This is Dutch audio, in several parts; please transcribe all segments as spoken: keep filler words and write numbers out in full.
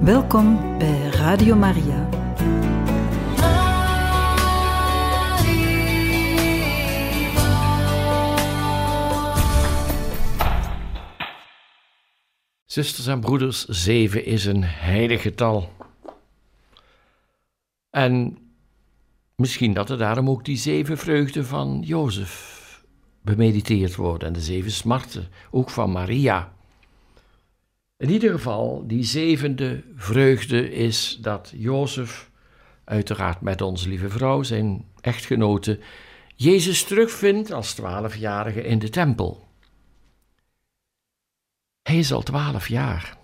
Welkom bij Radio Maria. Zusters en broeders, zeven is een heilig getal. En misschien dat er daarom ook die zeven vreugden van Jozef bemediteerd worden en de zeven smarten, ook van Maria. In ieder geval, die zevende vreugde is dat Jozef, uiteraard met onze lieve vrouw, zijn echtgenote, Jezus terugvindt als twaalfjarige in de tempel. Hij is al twaalf jaar.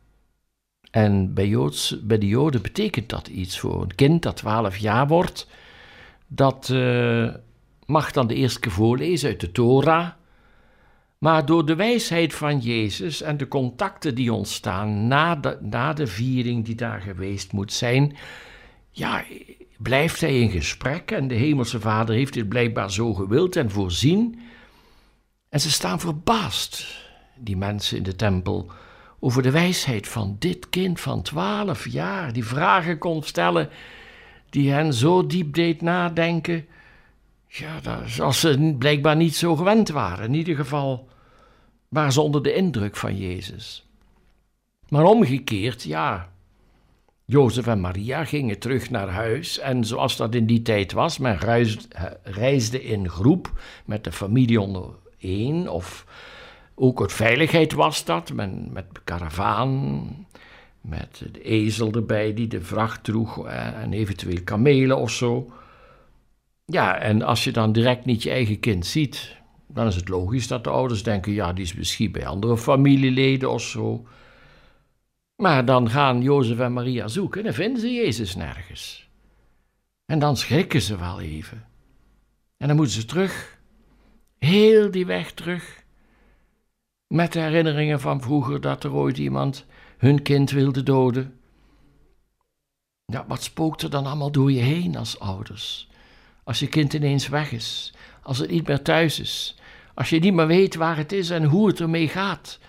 En bij, Joods, bij de Joden betekent dat iets voor een kind dat twaalf jaar wordt. Dat uh, mag dan de eerste keer voorlezen uit de Torah. Maar door de wijsheid van Jezus en de contacten die ontstaan na de, na de viering die daar geweest moet zijn, ja, blijft hij in gesprek en de Hemelse Vader heeft dit blijkbaar zo gewild en voorzien. En ze staan verbaasd, die mensen in de tempel, over de wijsheid van dit kind van twaalf jaar, die vragen kon stellen, die hen zo diep deed nadenken, ja, dat, als ze blijkbaar niet zo gewend waren. In ieder geval waren ze onder de indruk van Jezus. Maar omgekeerd, ja, Jozef en Maria gingen terug naar huis en zoals dat in die tijd was, men reisde in groep met de familie onder één, of ook uit veiligheid was dat, men, met karavaan, met de ezel erbij die de vracht droeg en eventueel kamelen of zo. Ja, en als je dan direct niet je eigen kind ziet, dan is het logisch dat de ouders denken, ja, die is misschien bij andere familieleden of zo. Maar dan gaan Jozef en Maria zoeken en vinden ze Jezus nergens. En dan schrikken ze wel even. En dan moeten ze terug, heel die weg terug, met de herinneringen van vroeger dat er ooit iemand hun kind wilde doden. Ja, wat spookt er dan allemaal door je heen als ouders? Als je kind ineens weg is, als het niet meer thuis is, als je niet meer weet waar het is en hoe het ermee gaat.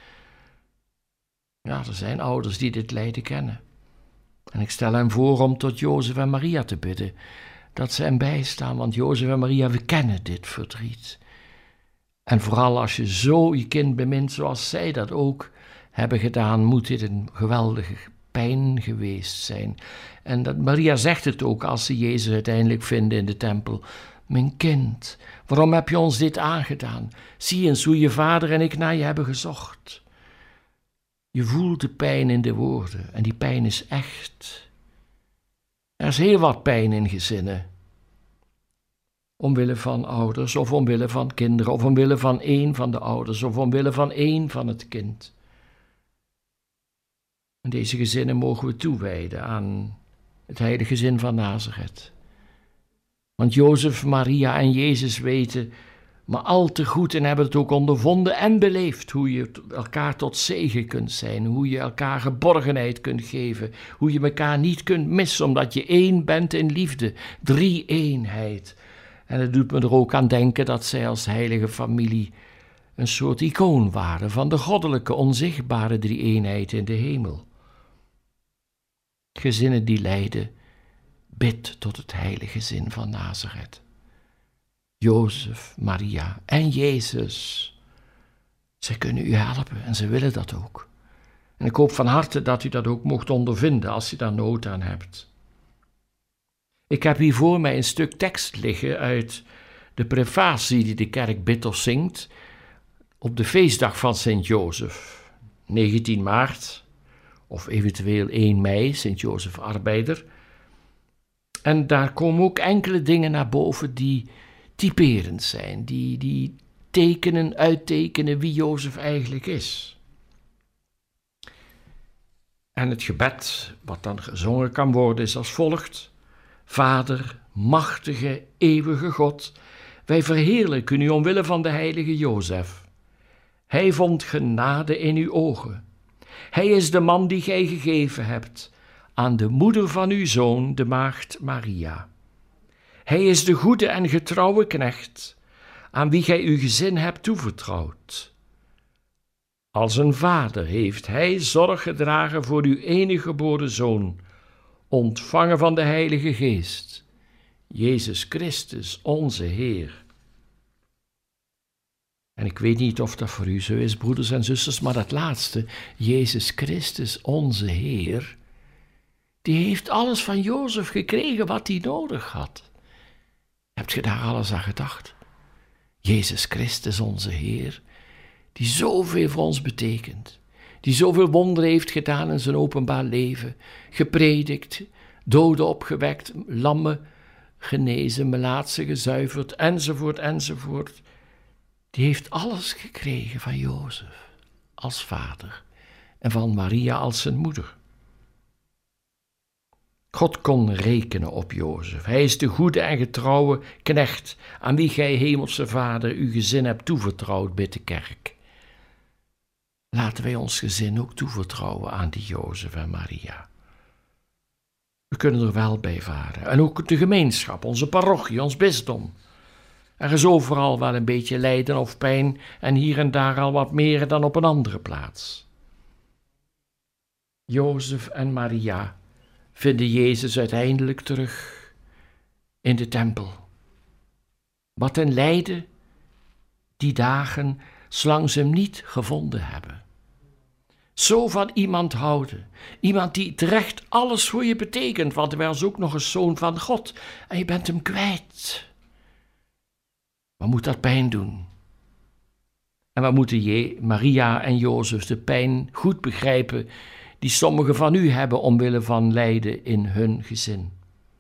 Ja, er zijn ouders die dit lijden kennen. En ik stel hen voor om tot Jozef en Maria te bidden, dat ze hem bijstaan, want Jozef en Maria, we kennen dit verdriet. En vooral als je zo je kind bemint zoals zij dat ook hebben gedaan, moet dit een geweldige pijn geweest zijn. En dat, Maria zegt het ook als ze Jezus uiteindelijk vinden in de tempel. Mijn kind, waarom heb je ons dit aangedaan? Zie eens hoe je vader en ik naar je hebben gezocht. Je voelt de pijn in de woorden en die pijn is echt. Er is heel wat pijn in gezinnen. Omwille van ouders of omwille van kinderen of omwille van één van de ouders of omwille van één van het kind. En deze gezinnen mogen we toewijden aan het heilige gezin van Nazareth. Want Jozef, Maria en Jezus weten maar al te goed en hebben het ook ondervonden en beleefd hoe je elkaar tot zegen kunt zijn, hoe je elkaar geborgenheid kunt geven, hoe je elkaar niet kunt missen omdat je één bent in liefde, drie-eenheid. En het doet me er ook aan denken dat zij als heilige familie een soort icoon waren van de goddelijke, onzichtbare drie-eenheid in de hemel. Gezinnen die lijden, bid tot het heilige gezin van Nazareth. Jozef, Maria en Jezus. Zij kunnen u helpen en ze willen dat ook. En ik hoop van harte dat u dat ook mocht ondervinden als u daar nood aan hebt. Ik heb hier voor mij een stuk tekst liggen uit de prefatie die de kerk bidt of zingt op de feestdag van Sint Jozef, negentien maart, of eventueel één mei, Sint Jozef Arbeider. En daar komen ook enkele dingen naar boven die typerend zijn, die, die tekenen, uittekenen wie Jozef eigenlijk is. En het gebed, wat dan gezongen kan worden, is als volgt. Vader, machtige, eeuwige God, wij verheerlijken u omwille van de heilige Jozef. Hij vond genade in uw ogen. Hij is de man die gij gegeven hebt aan de moeder van uw zoon, de maagd Maria. Hij is de goede en getrouwe knecht, aan wie gij uw gezin hebt toevertrouwd. Als een vader heeft hij zorg gedragen voor uw enige geboren Zoon, ontvangen van de Heilige Geest, Jezus Christus, onze Heer. En ik weet niet of dat voor u zo is, broeders en zusters, maar dat laatste, Jezus Christus, onze Heer, die heeft alles van Jozef gekregen wat hij nodig had. Hebt je daar alles aan gedacht? Jezus Christus, onze Heer, die zoveel voor ons betekent, die zoveel wonderen heeft gedaan in zijn openbaar leven, gepredikt, doden opgewekt, lammen genezen, melaatsen gezuiverd, enzovoort, enzovoort. Die heeft alles gekregen van Jozef als vader en van Maria als zijn moeder. God kon rekenen op Jozef. Hij is de goede en getrouwe knecht aan wie gij, hemelse Vader, uw gezin hebt toevertrouwd, bidt de kerk. Laten wij ons gezin ook toevertrouwen aan die Jozef en Maria. We kunnen er wel bij varen. En ook de gemeenschap, onze parochie, ons bisdom. Er is overal wel een beetje lijden of pijn en hier en daar al wat meer dan op een andere plaats. Jozef en Maria vinden Jezus uiteindelijk terug in de tempel. Wat een lijden die dagen zolang ze hem niet gevonden hebben. Zo van iemand houden, iemand die terecht alles voor je betekent, want hij was ook nog een zoon van God en je bent hem kwijt. Wat moet dat pijn doen? En wat moeten je, Maria en Jozef de pijn goed begrijpen die sommigen van u hebben omwille van lijden in hun gezin.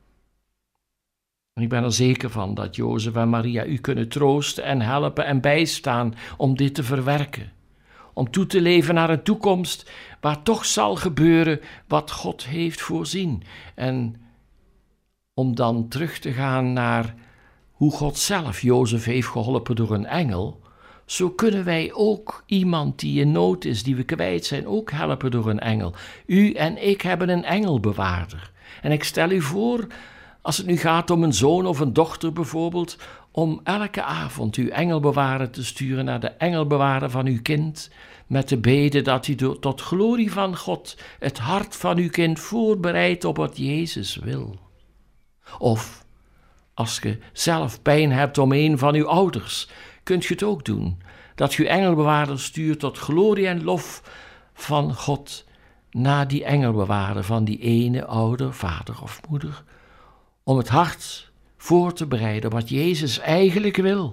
En ik ben er zeker van dat Jozef en Maria u kunnen troosten en helpen en bijstaan om dit te verwerken. Om toe te leven naar een toekomst waar toch zal gebeuren wat God heeft voorzien. En om dan terug te gaan naar hoe God zelf Jozef heeft geholpen door een engel, zo kunnen wij ook iemand die in nood is, die we kwijt zijn, ook helpen door een engel. U en ik hebben een engelbewaarder. En ik stel u voor, als het nu gaat om een zoon of een dochter bijvoorbeeld, om elke avond uw engelbewaarder te sturen naar de engelbewaarder van uw kind, met de bede dat hij tot glorie van God het hart van uw kind voorbereidt op wat Jezus wil. Of, als je zelf pijn hebt om een van uw ouders, kunt je het ook doen, dat je uw engelbewaarder stuurt tot glorie en lof van God naar die engelbewaarder van die ene ouder, vader of moeder, om het hart voor te bereiden wat Jezus eigenlijk wil.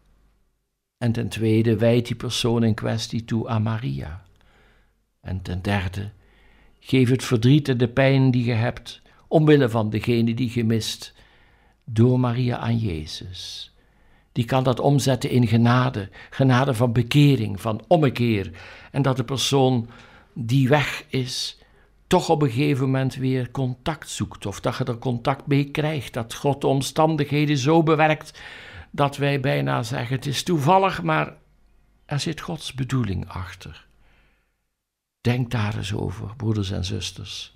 En ten tweede wijdt die persoon in kwestie toe aan Maria. En ten derde, geef het verdriet en de pijn die je hebt, omwille van degene die je mist, door Maria aan Jezus. Die kan dat omzetten in genade, genade van bekering, van ommekeer. En dat de persoon die weg is, toch op een gegeven moment weer contact zoekt. Of dat je er contact mee krijgt, dat God de omstandigheden zo bewerkt, dat wij bijna zeggen, het is toevallig, maar er zit Gods bedoeling achter. Denk daar eens over, broeders en zusters.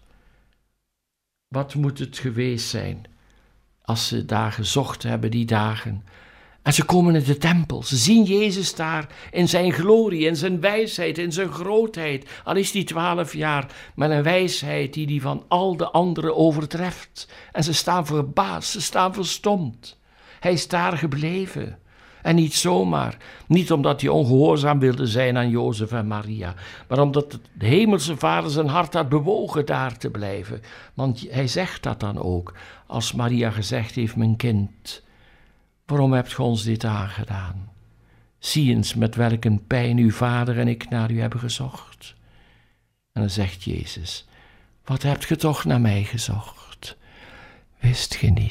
Wat moet het geweest zijn als ze daar gezocht hebben, die dagen? En ze komen in de tempel, ze zien Jezus daar in zijn glorie, in zijn wijsheid, in zijn grootheid. Al is die twaalf jaar, met een wijsheid die die van al de anderen overtreft. En ze staan verbaasd, ze staan verstomd. Hij is daar gebleven. En niet zomaar, niet omdat hij ongehoorzaam wilde zijn aan Jozef en Maria, maar omdat de hemelse Vader zijn hart had bewogen daar te blijven. Want hij zegt dat dan ook, als Maria gezegd heeft, mijn kind, waarom hebt ge ons dit aangedaan? Zie eens met welk een pijn uw vader en ik naar u hebben gezocht. En dan zegt Jezus, wat hebt ge toch naar mij gezocht? Wist ge niet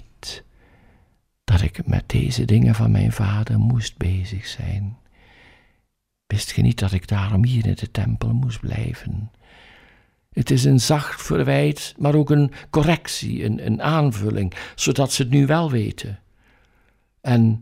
dat ik met deze dingen van mijn vader moest bezig zijn? Wist ge niet dat ik daarom hier in de tempel moest blijven? Het is een zacht verwijt, maar ook een correctie, een, een aanvulling, zodat ze het nu wel weten. En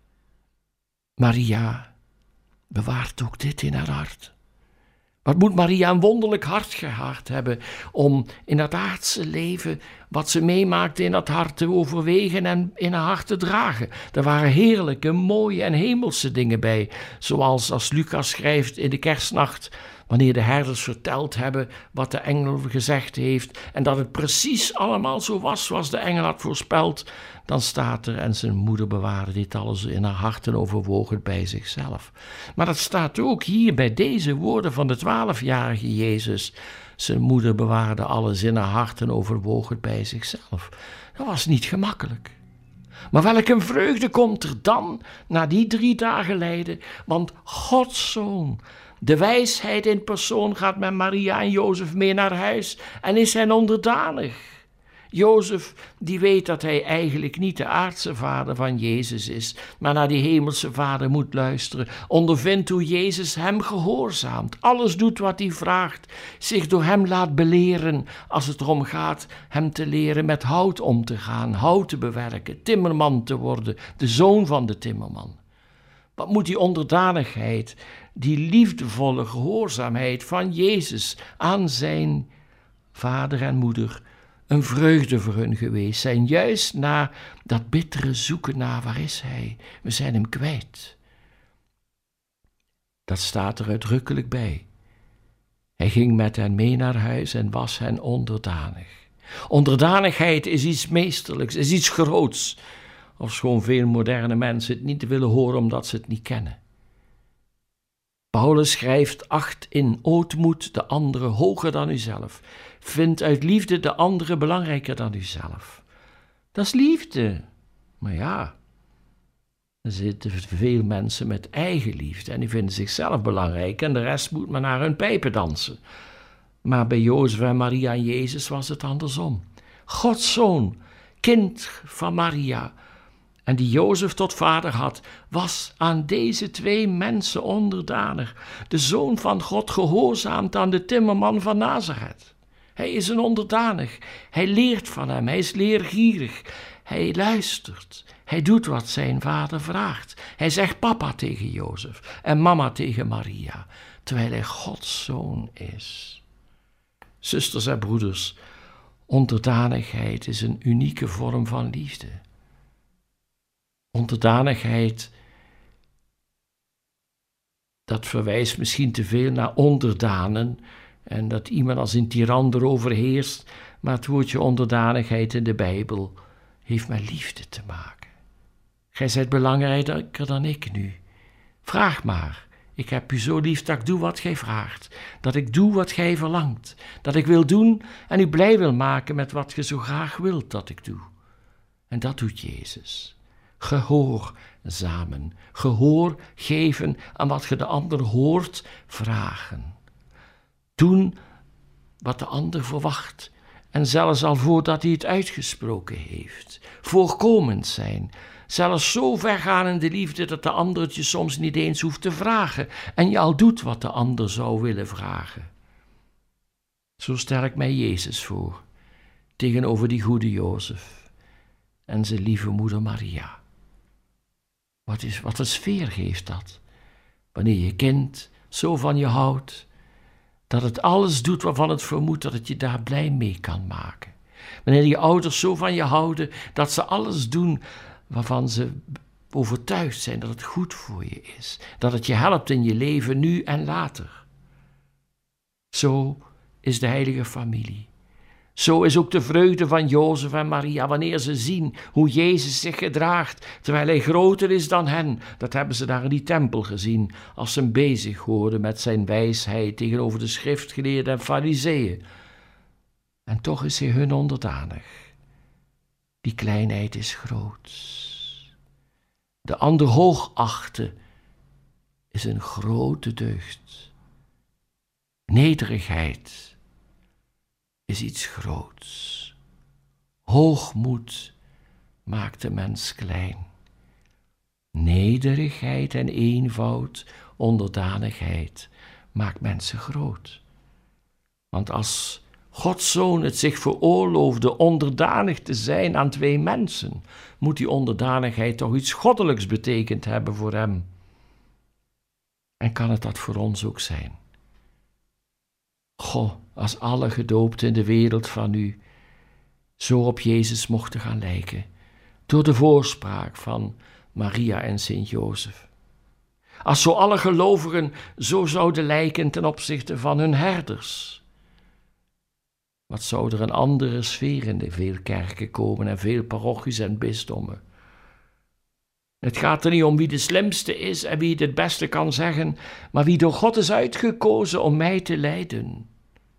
Maria bewaart ook dit in haar hart. Wat moet Maria een wonderlijk hart gehad hebben om in dat aardse leven wat ze meemaakte in dat hart te overwegen en in haar hart te dragen. Er waren heerlijke, mooie en hemelse dingen bij, zoals als Lucas schrijft in de kerstnacht, wanneer de herders verteld hebben wat de engel gezegd heeft en dat het precies allemaal zo was zoals de engel had voorspeld, dan staat er: en zijn moeder bewaarde dit alles in haar hart en overwoog het bij zichzelf. Maar dat staat ook hier bij deze woorden van de twaalfjarige Jezus. Zijn moeder bewaarde alles in haar hart en overwoog het bij zichzelf. Dat was niet gemakkelijk. Maar welk een vreugde komt er dan na die drie dagen lijden, want Gods Zoon, de wijsheid in persoon, gaat met Maria en Jozef mee naar huis en is hen onderdanig. Jozef, die weet dat hij eigenlijk niet de aardse vader van Jezus is, maar naar die hemelse vader moet luisteren, ondervindt hoe Jezus hem gehoorzaamt, alles doet wat hij vraagt, zich door hem laat beleren als het erom gaat hem te leren met hout om te gaan, hout te bewerken, timmerman te worden, de zoon van de timmerman. Wat moet die onderdanigheid, die liefdevolle gehoorzaamheid van Jezus aan zijn vader en moeder een vreugde voor hun geweest zijn, juist na dat bittere zoeken naar waar is hij? We zijn hem kwijt. Dat staat er uitdrukkelijk bij. Hij ging met hen mee naar huis en was hen onderdanig. Onderdanigheid is iets meesterlijks, is iets groots, ofschoon veel moderne mensen het niet willen horen omdat ze het niet kennen. Paulus schrijft: acht in ootmoed de andere hoger dan uzelf. Vind uit liefde de andere belangrijker dan uzelf. Dat is liefde. Maar ja, er zitten veel mensen met eigen liefde en die vinden zichzelf belangrijk en de rest moet maar naar hun pijpen dansen. Maar bij Jozef en Maria en Jezus was het andersom. Gods zoon, kind van Maria, en die Jozef tot vader had, was aan deze twee mensen onderdanig. De zoon van God gehoorzaamt aan de timmerman van Nazareth. Hij is een onderdanig. Hij leert van hem. Hij is leergierig. Hij luistert. Hij doet wat zijn vader vraagt. Hij zegt papa tegen Jozef en mama tegen Maria, terwijl hij Gods zoon is. Zusters en broeders, onderdanigheid is een unieke vorm van liefde. Onderdanigheid, dat verwijst misschien te veel naar onderdanen en dat iemand als een tiran erover heerst, maar het woordje onderdanigheid in de Bijbel heeft met liefde te maken. Gij zijt belangrijker dan ik nu. Vraag maar. Ik heb u zo lief dat ik doe wat gij vraagt, dat ik doe wat gij verlangt, dat ik wil doen en u blij wil maken met wat ge zo graag wilt dat ik doe. En dat doet Jezus. Gehoorzamen, gehoor geven aan wat ge de ander hoort vragen. Doen wat de ander verwacht en zelfs al voordat hij het uitgesproken heeft. Voorkomend zijn, zelfs zo ver gaan in de liefde dat de ander het je soms niet eens hoeft te vragen en je al doet wat de ander zou willen vragen. Zo stel ik mij Jezus voor, tegenover die goede Jozef en zijn lieve moeder Maria. Wat, is, wat een sfeer geeft dat, wanneer je kind zo van je houdt, dat het alles doet waarvan het vermoedt dat het je daar blij mee kan maken. Wanneer je ouders zo van je houden, dat ze alles doen waarvan ze overtuigd zijn dat het goed voor je is, dat het je helpt in je leven nu en later. Zo is de heilige familie. Zo is ook de vreugde van Jozef en Maria wanneer ze zien hoe Jezus zich gedraagt, terwijl hij groter is dan hen. Dat hebben ze daar in die tempel gezien, als ze hem bezig hoorden met zijn wijsheid tegenover de schriftgeleerden en farizeeën. En toch is hij hun onderdanig. Die kleinheid is groot. De ander hoogachten is een grote deugd. Nederigheid is iets groots. Hoogmoed maakt de mens klein. Nederigheid en eenvoud, onderdanigheid, maakt mensen groot. Want als Gods Zoon het zich veroorloofde onderdanig te zijn aan twee mensen, moet die onderdanigheid toch iets goddelijks betekend hebben voor hem. En kan het dat voor ons ook zijn? Goh, als alle gedoopten in de wereld van u zo op Jezus mochten gaan lijken, door de voorspraak van Maria en Sint-Jozef. Als zo alle gelovigen zo zouden lijken ten opzichte van hun herders, wat zou er een andere sfeer in de veel kerken komen en veel parochies en bisdommen. Het gaat er niet om wie de slimste is en wie het het beste kan zeggen, maar wie door God is uitgekozen om mij te leiden.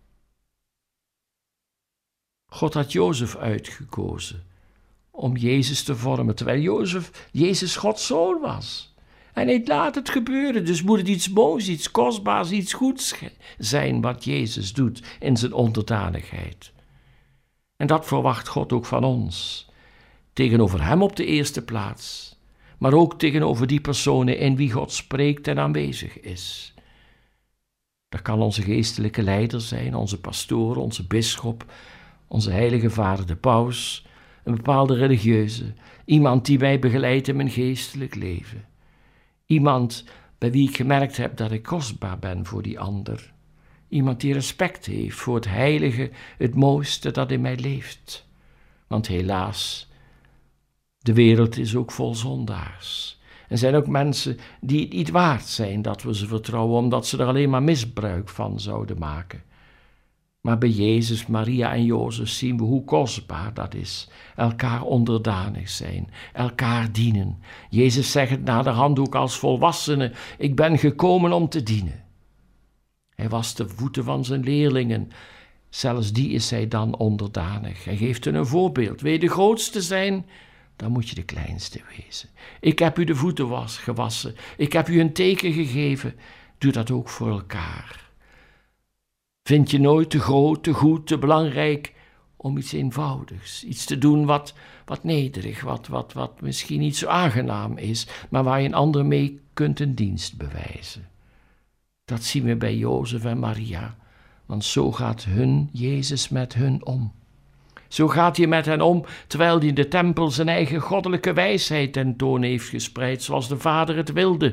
God had Jozef uitgekozen om Jezus te vormen, terwijl Jozef, Jezus Gods zoon was. En hij laat het gebeuren, dus moet het iets moois, iets kostbaars, iets goeds zijn wat Jezus doet in zijn onderdanigheid. En dat verwacht God ook van ons, tegenover hem op de eerste plaats, maar ook tegenover die personen in wie God spreekt en aanwezig is. Dat kan onze geestelijke leider zijn, onze pastoor, onze bisschop, onze heilige vader de paus, een bepaalde religieuze, iemand die mij begeleidt in mijn geestelijk leven. Iemand bij wie ik gemerkt heb dat ik kostbaar ben voor die ander. Iemand die respect heeft voor het heilige, het mooiste dat in mij leeft. Want helaas, de wereld is ook vol zondaars. Er zijn ook mensen die het niet waard zijn dat we ze vertrouwen, omdat ze er alleen maar misbruik van zouden maken. Maar bij Jezus, Maria en Jozef zien we hoe kostbaar dat is. Elkaar onderdanig zijn, elkaar dienen. Jezus zegt het naderhand ook als volwassene, ik ben gekomen om te dienen. Hij wast de voeten van zijn leerlingen. Zelfs die is hij dan onderdanig. Hij geeft hun een voorbeeld. Wil je de grootste zijn, dan moet je de kleinste wezen. Ik heb u de voeten was, gewassen. Ik heb u een teken gegeven. Doe dat ook voor elkaar. Vind je nooit te groot, te goed, te belangrijk om iets eenvoudigs, iets te doen wat, wat nederig, wat, wat, wat misschien niet zo aangenaam is, maar waar je een ander mee kunt een dienst bewijzen. Dat zien we bij Jozef en Maria, want zo gaat hun Jezus met hun om. Zo gaat hij met hen om, terwijl hij in de tempel zijn eigen goddelijke wijsheid tentoon heeft gespreid, zoals de Vader het wilde.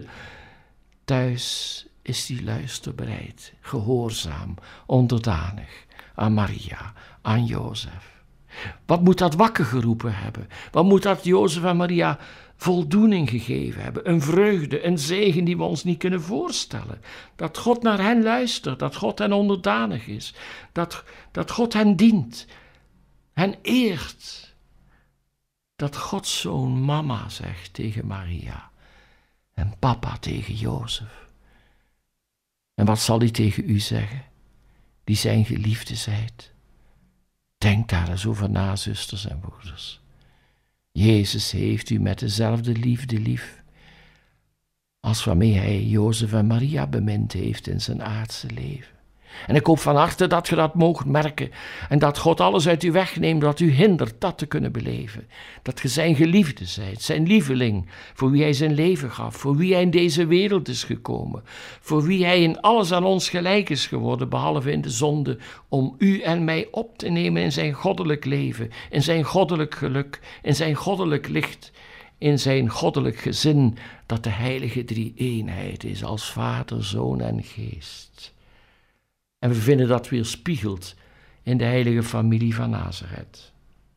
Thuis is hij luisterbereid, gehoorzaam, onderdanig aan Maria, aan Jozef. Wat moet dat wakker geroepen hebben? Wat moet dat Jozef en Maria voldoening gegeven hebben? Een vreugde, een zegen die we ons niet kunnen voorstellen. Dat God naar hen luistert, dat God hen onderdanig is, dat, dat God hen dient, hen eert. Dat Gods zoon mama zegt tegen Maria en papa tegen Jozef. En wat zal hij tegen u zeggen, die zijn geliefde zijt? Denk daar eens over na, zusters en broeders. Jezus heeft u met dezelfde liefde lief, als waarmee hij Jozef en Maria bemind heeft in zijn aardse leven. En ik hoop van harte dat je dat moogt merken en dat God alles uit u wegneemt wat u hindert dat te kunnen beleven. Dat je zijn geliefde zijt, zijn lieveling, voor wie hij zijn leven gaf, voor wie hij in deze wereld is gekomen, voor wie hij in alles aan ons gelijk is geworden, behalve in de zonde, om u en mij op te nemen in zijn goddelijk leven, in zijn goddelijk geluk, in zijn goddelijk licht, in zijn goddelijk gezin, dat de heilige drie-eenheid is als Vader, Zoon en Geest. En we vinden dat weerspiegeld in de heilige familie van Nazareth.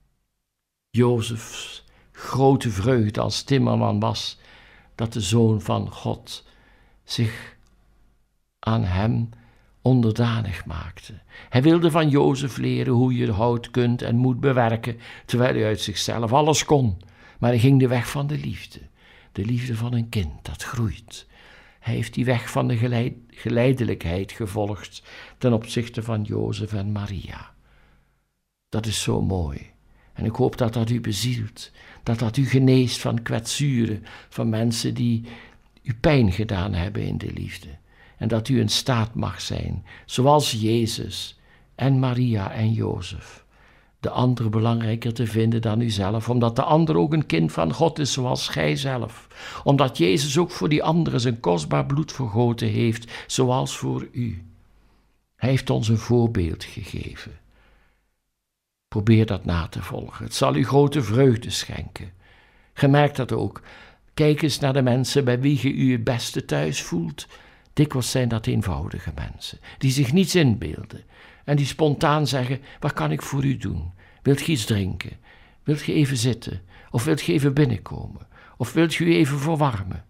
Jozefs grote vreugde als timmerman was dat de Zoon van God zich aan hem onderdanig maakte. Hij wilde van Jozef leren hoe je hout kunt en moet bewerken, terwijl hij uit zichzelf alles kon. Maar hij ging de weg van de liefde, de liefde van een kind dat groeit. Hij heeft die weg van de geleid, geleidelijkheid gevolgd ten opzichte van Jozef en Maria. Dat is zo mooi. En ik hoop dat dat u bezielt, dat dat u geneest van kwetsuren, van mensen die u pijn gedaan hebben in de liefde. En dat u in staat mag zijn, zoals Jezus en Maria en Jozef, de ander belangrijker te vinden dan uzelf, omdat de ander ook een kind van God is zoals gij zelf. Omdat Jezus ook voor die anderen zijn kostbaar bloed vergoten heeft, zoals voor u. Hij heeft ons een voorbeeld gegeven. Probeer dat na te volgen. Het zal u grote vreugde schenken. Je merkt dat ook. Kijk eens naar de mensen bij wie je u het beste thuis voelt. Dikwijls zijn dat eenvoudige mensen, die zich niets inbeelden en die spontaan zeggen, wat kan ik voor u doen? Wilt je iets drinken? Wilt je even zitten? Of wilt je even binnenkomen? Of wilt je u even verwarmen?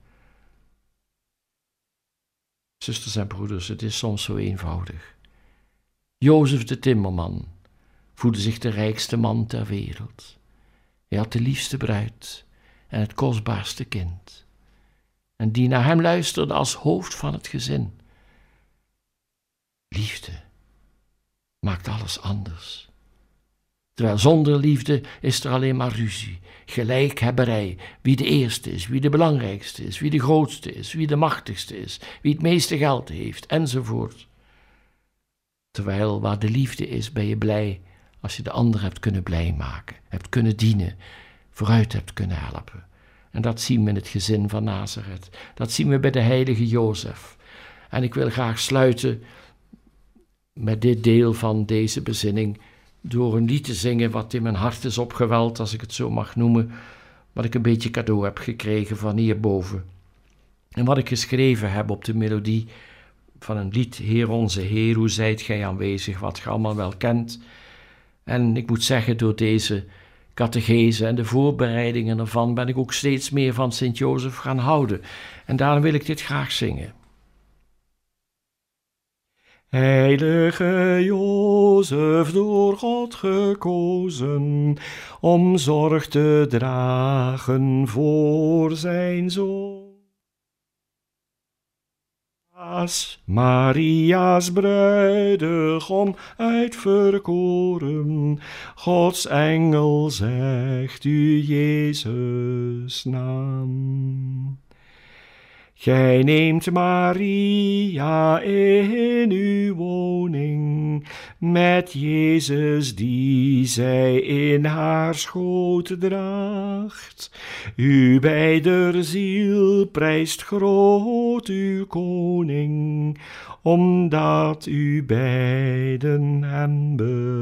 Zusters en broeders, het is soms zo eenvoudig. Jozef de timmerman voelde zich de rijkste man ter wereld. Hij had de liefste bruid en het kostbaarste kind. En die naar hem luisterde als hoofd van het gezin. Liefde maakt alles anders. Terwijl zonder liefde is er alleen maar ruzie, gelijkhebberij, wie de eerste is, wie de belangrijkste is, wie de grootste is, wie de machtigste is, wie het meeste geld heeft, enzovoort. Terwijl waar de liefde is, ben je blij als je de ander hebt kunnen blij maken, hebt kunnen dienen, vooruit hebt kunnen helpen. En dat zien we in het gezin van Nazareth. Dat zien we bij de heilige Jozef. En ik wil graag sluiten met dit deel van deze bezinning door een lied te zingen wat in mijn hart is opgeweld, als ik het zo mag noemen, wat ik een beetje cadeau heb gekregen van hierboven. En wat ik geschreven heb op de melodie van een lied, Heer onze Heer, hoe zijt gij aanwezig, wat je allemaal wel kent. En ik moet zeggen, door deze catechese en de voorbereidingen ervan ben ik ook steeds meer van Sint-Jozef gaan houden. En daarom wil ik dit graag zingen. Heilige Jozef, door God gekozen, om zorg te dragen voor zijn zoon. Als Maria's bruidegom uitverkoren, Gods engel zegt u Jezus naam. Gij neemt Maria in uw woning, met Jezus die zij in haar schoot draagt. U beider ziel prijst groot uw koning, omdat u beiden hem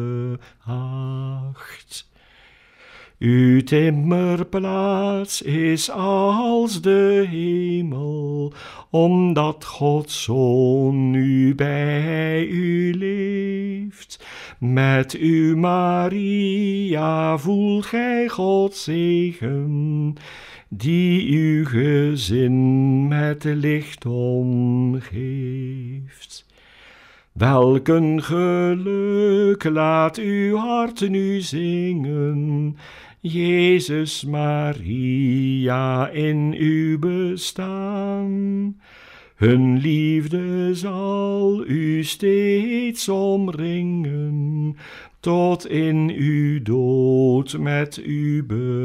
behaagt. Uw timmerplaats is als de hemel, omdat Gods Zoon nu bij u leeft. Met u, Maria, voelt gij Gods zegen, die uw gezin met licht omgeeft. Welk een geluk, laat uw hart nu zingen, Jezus, Maria, in uw bestaan. Hun liefde zal u steeds omringen, tot in uw dood met u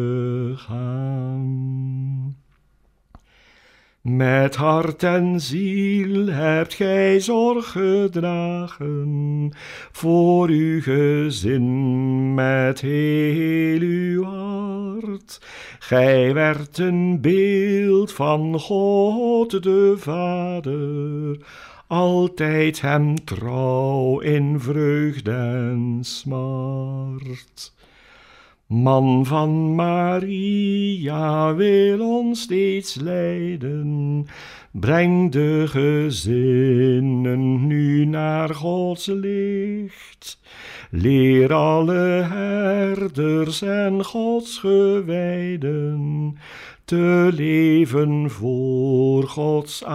begaan. Met hart en ziel hebt gij zorg gedragen voor uw gezin met heel uw hart. Gij werd een beeld van God de Vader, altijd hem trouw in vreugde en smart. Man van Maria wil ons steeds leiden, breng de gezinnen nu naar Gods licht. Leer alle herders en Gods gewijden te leven voor Gods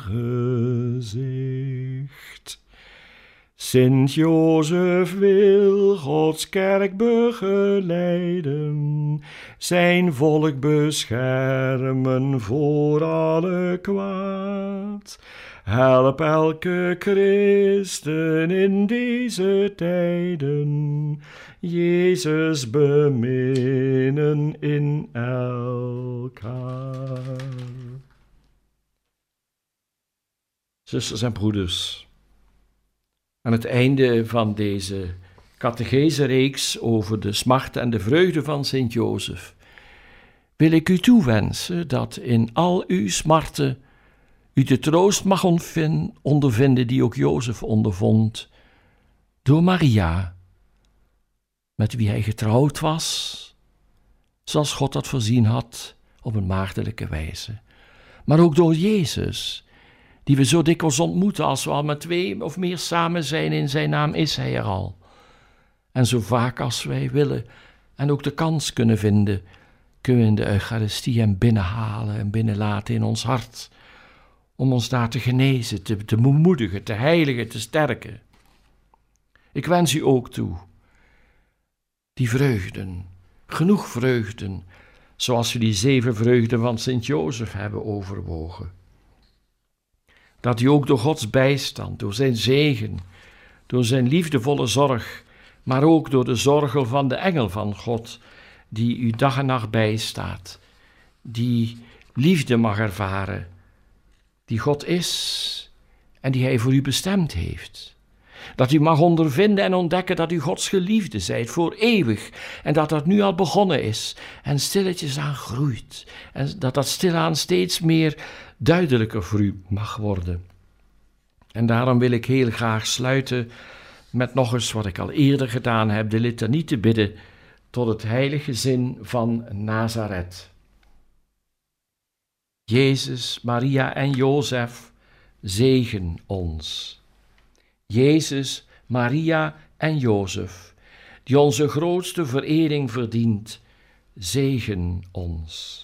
aangezicht. Sint-Jozef wil Gods kerk begeleiden, zijn volk beschermen voor alle kwaad. Help elke christen in deze tijden, Jezus beminnen in elkaar. Zusters en broeders, aan het einde van deze catechese-reeks over de smart en de vreugde van Sint-Jozef wil ik u toewensen dat in al uw smarten u de troost mag ondervinden die ook Jozef ondervond door Maria, met wie hij getrouwd was, zoals God dat voorzien had op een maagdelijke wijze. Maar ook door Jezus, die we zo dikwijls ontmoeten als we al met twee of meer samen zijn in zijn naam, is hij er al. En zo vaak als wij willen en ook de kans kunnen vinden, kunnen we in de Eucharistie hem binnenhalen en binnenlaten in ons hart, om ons daar te genezen, te, te bemoedigen, te heiligen, te sterken. Ik wens u ook toe die vreugden, genoeg vreugden, zoals we die zeven vreugden van Sint-Jozef hebben overwogen. Dat u ook door Gods bijstand, door zijn zegen, door zijn liefdevolle zorg, maar ook door de zorgel van de engel van God, die u dag en nacht bijstaat, die liefde mag ervaren, die God is en die hij voor u bestemd heeft. Dat u mag ondervinden en ontdekken dat u Gods geliefde zijt voor eeuwig en dat dat nu al begonnen is en stilletjes aan groeit en dat dat stilaan steeds meer duidelijker voor u mag worden. En daarom wil ik heel graag sluiten met nog eens wat ik al eerder gedaan heb, de litanie te bidden tot het heilige gezin van Nazareth. Jezus, Maria en Jozef, zegen ons. Jezus, Maria en Jozef, die onze grootste verering verdient, zegen ons.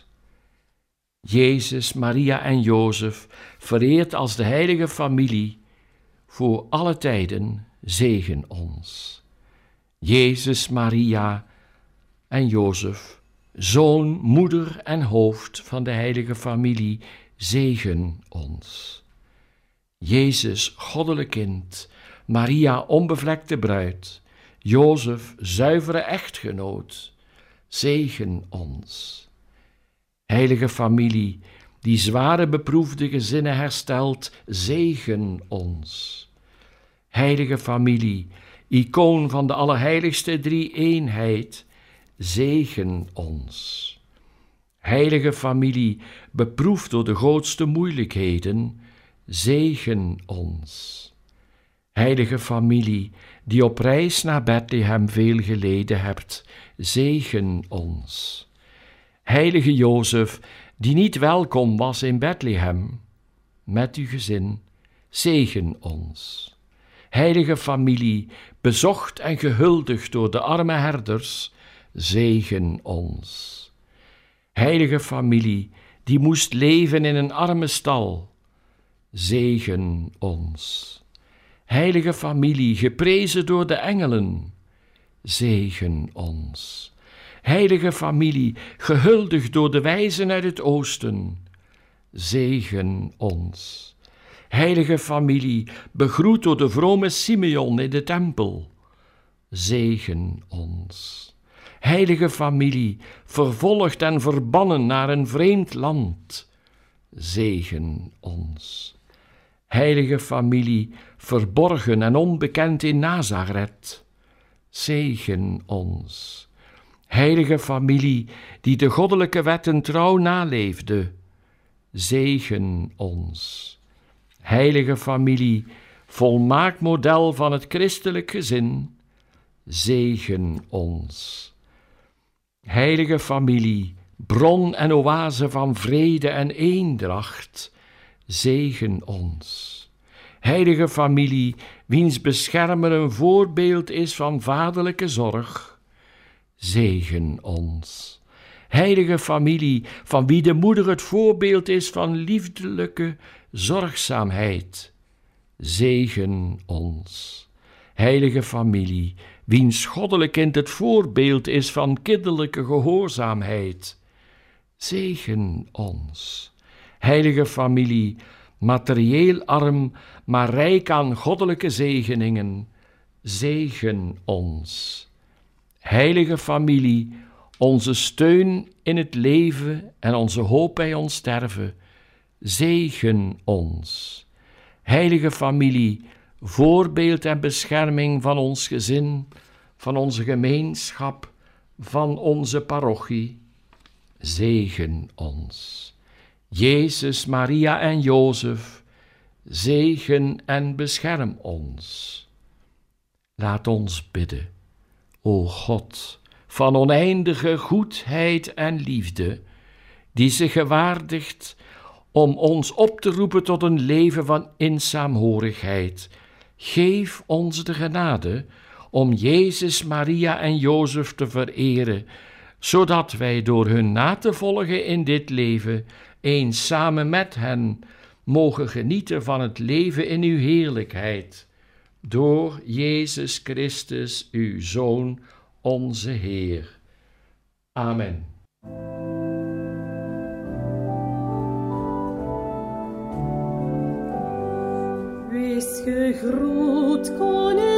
Jezus, Maria en Jozef, vereerd als de heilige familie, voor alle tijden, zegen ons. Jezus, Maria en Jozef, zoon, moeder en hoofd van de heilige familie, zegen ons. Jezus, goddelijk kind, Maria, onbevlekte bruid, Jozef, zuivere echtgenoot, zegen ons. Heilige familie, die zware beproefde gezinnen herstelt, zegen ons. Heilige familie, icoon van de allerheiligste drie-eenheid, zegen ons. Heilige familie, beproefd door de grootste moeilijkheden, zegen ons. Heilige familie, die op reis naar Bethlehem veel geleden hebt, zegen ons. Heilige Jozef, die niet welkom was in Bethlehem, met uw gezin, zegen ons. Heilige familie, bezocht en gehuldigd door de arme herders, zegen ons. Heilige familie, die moest leven in een arme stal, zegen ons. Heilige familie, geprezen door de engelen, zegen ons. Heilige familie, gehuldigd door de wijzen uit het oosten, zegen ons. Heilige familie, begroet door de vrome Simeon in de tempel, zegen ons. Heilige familie, vervolgd en verbannen naar een vreemd land, zegen ons. Heilige familie, verborgen en onbekend in Nazareth, zegen ons. Heilige familie, die de goddelijke wetten trouw naleefde, zegen ons. Heilige familie, volmaakt model van het christelijk gezin, zegen ons. Heilige familie, bron en oase van vrede en eendracht, zegen ons. Heilige familie, wiens beschermer een voorbeeld is van vaderlijke zorg, zegen ons. Heilige familie, van wie de moeder het voorbeeld is van liefdelijke zorgzaamheid, zegen ons. Heilige familie, wiens goddelijk kind het voorbeeld is van kinderlijke gehoorzaamheid, zegen ons. Heilige familie, materieel arm, maar rijk aan goddelijke zegeningen, zegen ons. Heilige familie, onze steun in het leven en onze hoop bij ons sterven, zegen ons. Heilige familie, voorbeeld en bescherming van ons gezin, van onze gemeenschap, van onze parochie, zegen ons. Jezus, Maria en Jozef, zegen en bescherm ons. Laat ons bidden. O God, van oneindige goedheid en liefde, die zich gewaardigt om ons op te roepen tot een leven van insaamhorigheid, geef ons de genade om Jezus, Maria en Jozef te vereren, zodat wij door hun na te volgen in dit leven eens samen met hen mogen genieten van het leven in uw heerlijkheid. Door Jezus Christus, uw Zoon, onze Heer. Amen. Wees gegroet, koning.